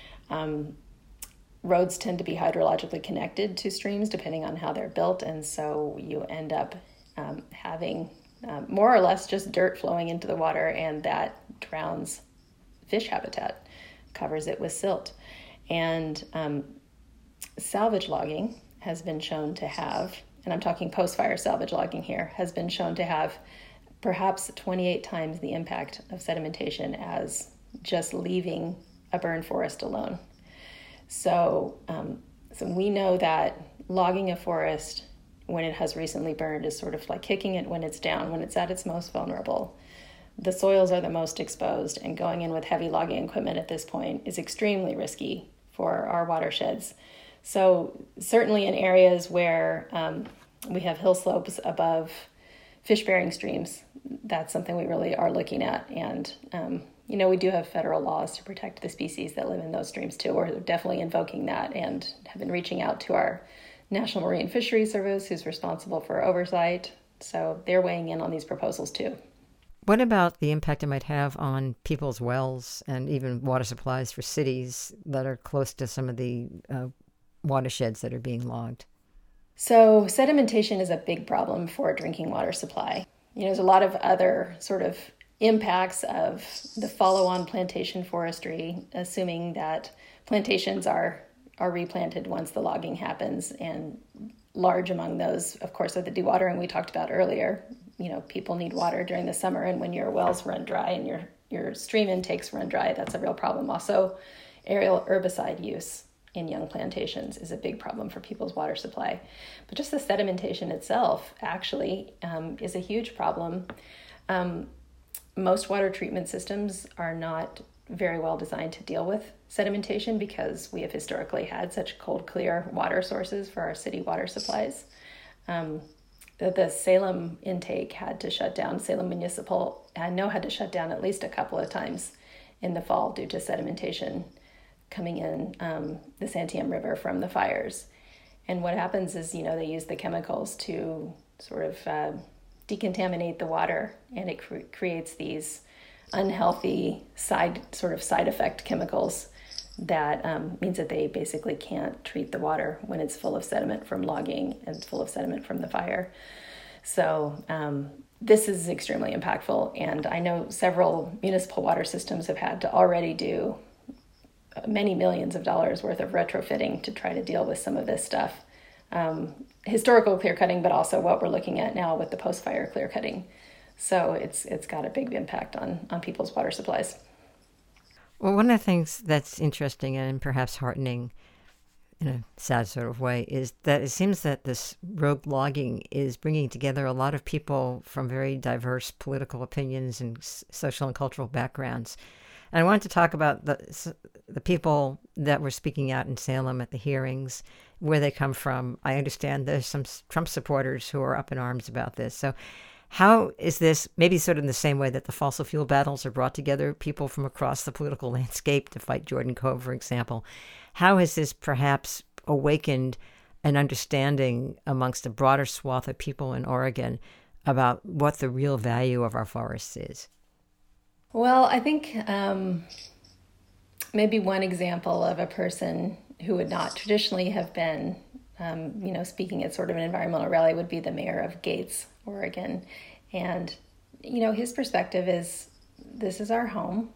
Roads tend to be hydrologically connected to streams depending on how they're built, and so you end up having more or less just dirt flowing into the water, and that drowns fish habitat, covers it with silt. And salvage logging has been shown to have, and I'm talking post-fire salvage logging here, has been shown to have perhaps 28 times the impact of sedimentation as just leaving a burned forest alone. So we know that logging a forest when it has recently burned is sort of like kicking it when it's down, when it's at its most vulnerable. The soils are the most exposed, and going in with heavy logging equipment at this point is extremely risky for our watersheds. So certainly in areas where we have hill slopes above fish-bearing streams, that's something we really are looking at. And, we do have federal laws to protect the species that live in those streams too. We're definitely invoking that and have been reaching out to our National Marine Fisheries Service, who's responsible for oversight. So they're weighing in on these proposals too. What about the impact it might have on people's wells and even water supplies for cities that are close to some of the watersheds that are being logged? So sedimentation is a big problem for drinking water supply. There's a lot of other sort of impacts of the follow-on plantation forestry, assuming that plantations are replanted once the logging happens. And large among those, of course, are the dewatering we talked about earlier. People need water during the summer, and when your wells run dry and your stream intakes run dry, that's a real problem. Also, aerial herbicide use in young plantations is a big problem for people's water supply. But just the sedimentation itself actually is a huge problem. Most water treatment systems are not very well designed to deal with sedimentation because we have historically had such cold, clear water sources for our city water supplies. The Salem intake had to shut down. Salem Municipal, I know, had to shut down at least a couple of times in the fall due to sedimentation coming in the Santiam River from the fires. And what happens is, they use the chemicals to sort of decontaminate the water, and it creates these unhealthy side effect chemicals that means that they basically can't treat the water when it's full of sediment from logging and full of sediment from the fire. So this is extremely impactful, and I know several municipal water systems have had to already do many millions of dollars worth of retrofitting to try to deal with some of this stuff. Historical clear cutting, but also what we're looking at now with the post-fire clear cutting. So it's got a big impact on people's water supplies. Well, one of the things that's interesting and perhaps heartening in a sad sort of way is that it seems that this rogue logging is bringing together a lot of people from very diverse political opinions and social and cultural backgrounds. And I wanted to talk about the people that were speaking out in Salem at the hearings, where they come from. I understand there's some Trump supporters who are up in arms about this. So how is this, maybe sort of in the same way that the fossil fuel battles are brought together people from across the political landscape to fight Jordan Cove, for example, how has this perhaps awakened an understanding amongst a broader swath of people in Oregon about what the real value of our forests is? Well, I think maybe one example of a person who would not traditionally have been, speaking at sort of an environmental rally would be the mayor of Gates, Oregon. And, his perspective is, this is our home.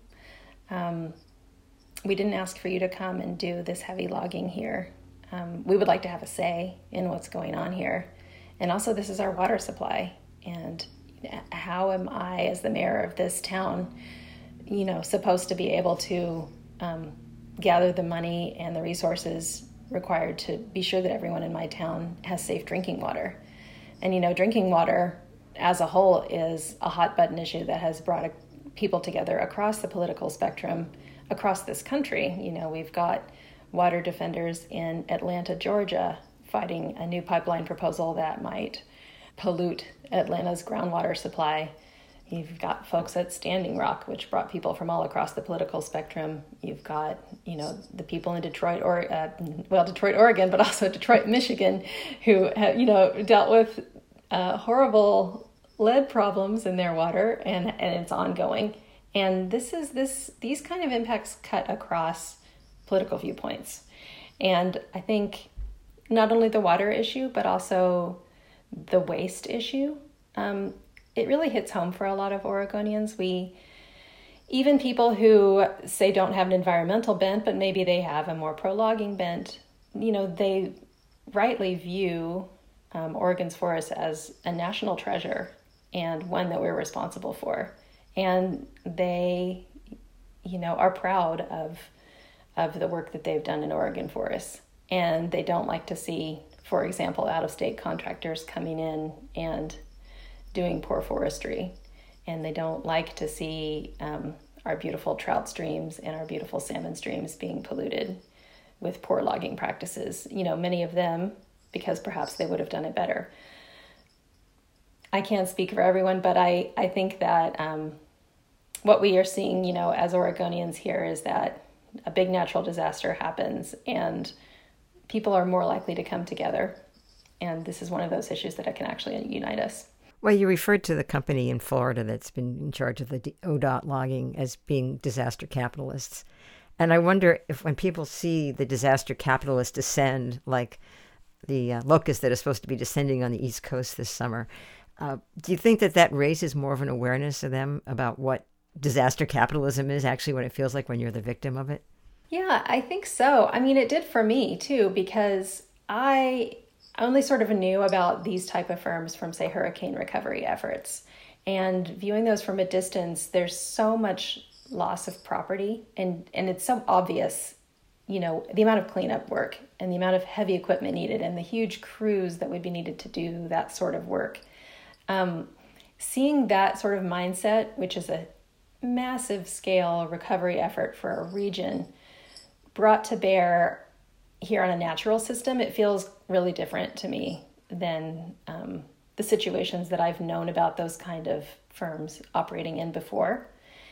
We didn't ask for you to come and do this heavy logging here. We would like to have a say in what's going on here. And also, this is our water supply. And how am I, as the mayor of this town, supposed to be able to gather the money and the resources required to be sure that everyone in my town has safe drinking water? And, drinking water as a whole is a hot button issue that has brought people together across the political spectrum, across this country. We've got water defenders in Atlanta, Georgia, fighting a new pipeline proposal that might pollute Atlanta's groundwater supply. You've got folks at Standing Rock, which brought people from all across the political spectrum. You've got, the people in Detroit, Oregon, but also Detroit, Michigan, who have, dealt with horrible lead problems in their water, and it's ongoing. And these kind of impacts cut across political viewpoints. And I think not only the water issue, but also the waste issue, it really hits home for a lot of Oregonians. Even people who say don't have an environmental bent, but maybe they have a more pro-logging bent, they rightly view Oregon's forests as a national treasure and one that we're responsible for. And they, are proud of the work that they've done in Oregon forests. And they don't like to see, for example, out-of-state contractors coming in and doing poor forestry. And they don't like to see our beautiful trout streams and our beautiful salmon streams being polluted. with poor logging practices. Many of them because perhaps they would have done it better. I can't speak for everyone, but I think that what we are seeing, as Oregonians here is that a big natural disaster happens and people are more likely to come together. And this is one of those issues that can actually unite us. Well, you referred to the company in Florida that's been in charge of the ODOT logging as being disaster capitalists. And I wonder if when people see the disaster capitalists descend, like the locust that is supposed to be descending on the East Coast this summer, do you think that raises more of an awareness of them about what disaster capitalism is actually, what it feels like when you're the victim of it? Yeah, I think so. I mean, it did for me too, because I only sort of knew about these type of firms from, say, hurricane recovery efforts. And viewing those from a distance, there's so much loss of property and it's so obvious, the amount of cleanup work and the amount of heavy equipment needed and the huge crews that would be needed to do that sort of work. Seeing that sort of mindset, which is a massive scale recovery effort for a region, brought to bear here on a natural system, it feels really different to me than the situations that I've known about those kind of firms operating in before.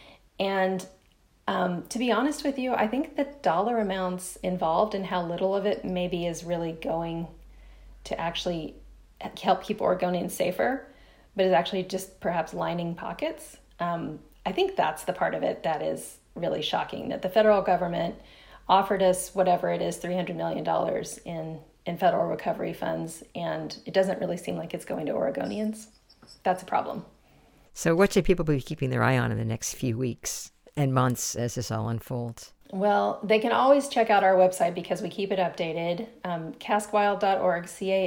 And to be honest with you, I think the dollar amounts involved and how little of it maybe is really going to actually help keep Oregonians safer, but is actually just perhaps lining pockets. I think that's the part of it that is really shocking, that the federal government offered us whatever it is, $300 million in federal recovery funds, and it doesn't really seem like it's going to Oregonians. That's a problem. So what should people be keeping their eye on in the next few weeks and months as this all unfolds? Well, they can always check out our website because we keep it updated, cascwild.org,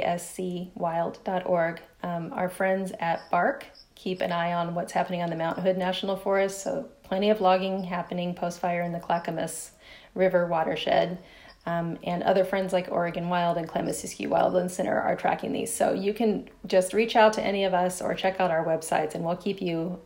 cascwild.org. Our friends at BARC keep an eye on what's happening on the Mount Hood National Forest, so plenty of logging happening post-fire in the Clackamas River watershed. And other friends like Oregon Wild and Clement-Siskiyou Wildland Center are tracking these. So you can just reach out to any of us or check out our websites and we'll keep you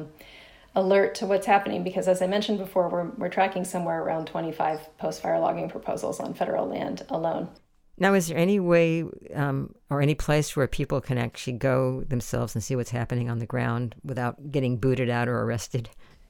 alert to what's happening because, as I mentioned before, we're tracking somewhere around 25 post-fire logging proposals on federal land alone. Now, is there any way or any place where people can actually go themselves and see what's happening on the ground without getting booted out or arrested?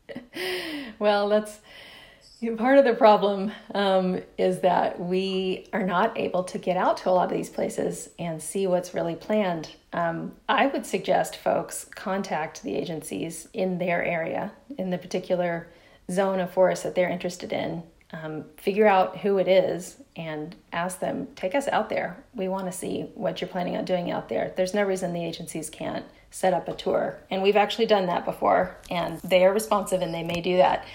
Well, that's part of the problem is that we are not able to get out to a lot of these places and see what's really planned. I would suggest folks contact the agencies in their area, in the particular zone of forest that they're interested in, figure out who it is and ask them, take us out there. We want to see what you're planning on doing out there. There's no reason the agencies can't set up a tour. And we've actually done that before, and they are responsive and they may do that.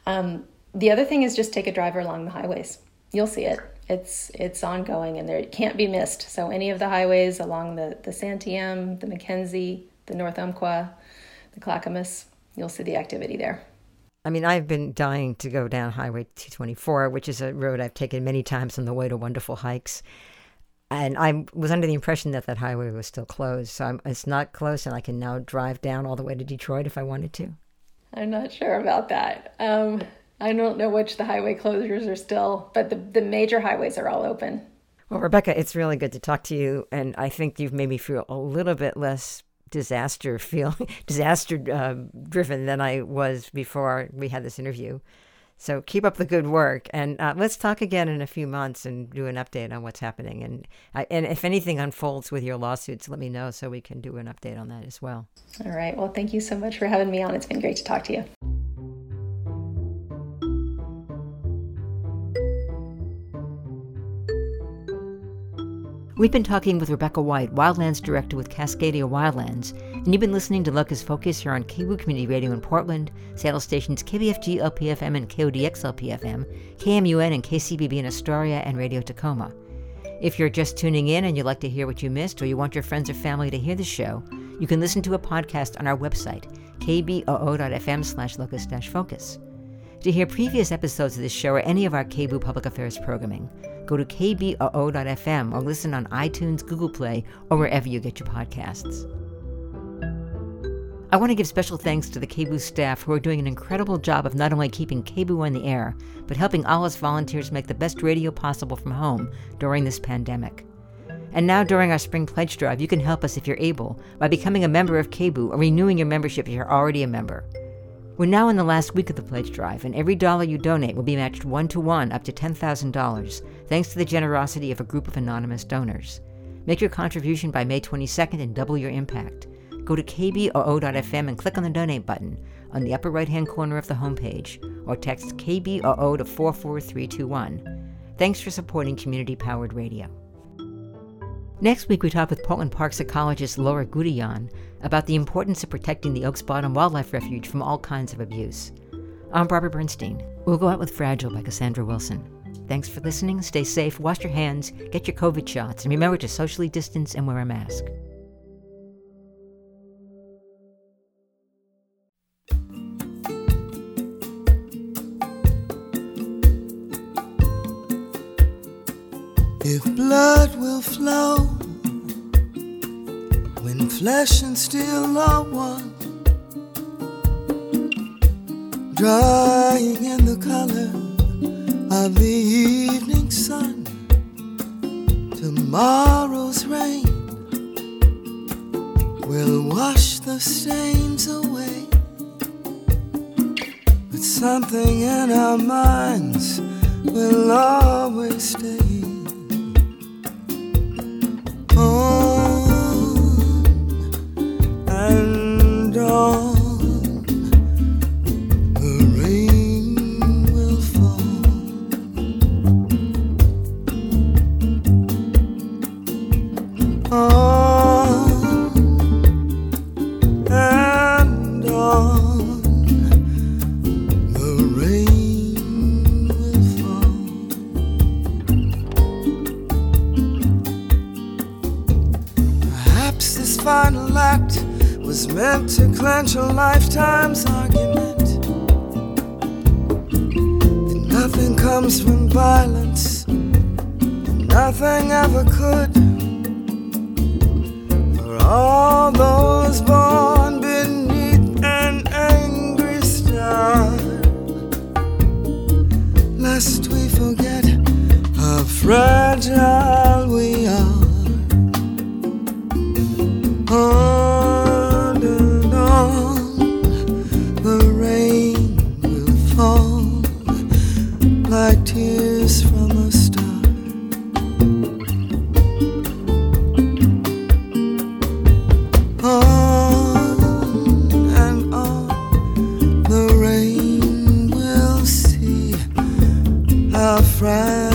The other thing is just take a drive along the highways. You'll see it. It's ongoing and it can't be missed. So any of the highways along the Santiam, the McKenzie, the North Umpqua, the Clackamas, you'll see the activity there. I mean, I've been dying to go down Highway 224, which is a road I've taken many times on the way to wonderful hikes. And I was under the impression that highway was still closed. So it's not closed and I can now drive down all the way to Detroit if I wanted to. I'm not sure about that. I don't know which the highway closures are still, but the major highways are all open. Well, Rebecca, it's really good to talk to you. And I think you've made me feel a little bit less disaster driven than I was before we had this interview. So keep up the good work. And let's talk again in a few months and do an update on what's happening. And if anything unfolds with your lawsuits, let me know so we can do an update on that as well. All right. Well, thank you so much for having me on. It's been great to talk to you. We've been talking with Rebecca White, Wildlands Director with Cascadia Wildlands, and you've been listening to Locust Focus here on KBOO Community Radio in Portland, Seattle stations KBFG LPFM and KODX LPFM, KMUN and KCBB in Astoria, and Radio Tacoma. If you're just tuning in and you'd like to hear what you missed or you want your friends or family to hear the show, you can listen to a podcast on our website, kboo.fm/locust-focus. To hear previous episodes of this show or any of our KBOO Public Affairs programming, go to kboo.fm or listen on iTunes, Google Play, or wherever you get your podcasts. I want to give special thanks to the KBOO staff who are doing an incredible job of not only keeping KBOO on the air, but helping all us volunteers make the best radio possible from home during this pandemic. And now during our Spring Pledge Drive, you can help us if you're able by becoming a member of KBOO or renewing your membership if you're already a member. We're now in the last week of the Pledge Drive, and every dollar you donate will be matched 1-to-1 up to $10,000, thanks to the generosity of a group of anonymous donors. Make your contribution by May 22nd and double your impact. Go to kboo.fm and click on the donate button on the upper right-hand corner of the homepage, or text KBOO to 44321. Thanks for supporting community-powered radio. Next week, we talk with Portland Parks ecologist Laura Gudillon about the importance of protecting the Oaks Bottom Wildlife Refuge from all kinds of abuse. I'm Barbara Bernstein. We'll go out with Fragile by Cassandra Wilson. Thanks for listening. Stay safe, wash your hands, get your COVID shots, and remember to socially distance and wear a mask. If blood will flow when flesh and steel are one, drying in the color of the evening sun, tomorrow's rain will wash the stains away, but something in our minds will always stay. And on the rain will fall. On and on the rain will fall. Perhaps this final act was meant to clench a lifetime's argument, that nothing comes from violence, nothing ever could. For all those born beneath an angry star, lest we forget how fragile we are. On and on, the rain will fall like tears from a star. On and on, the rain will see how fragile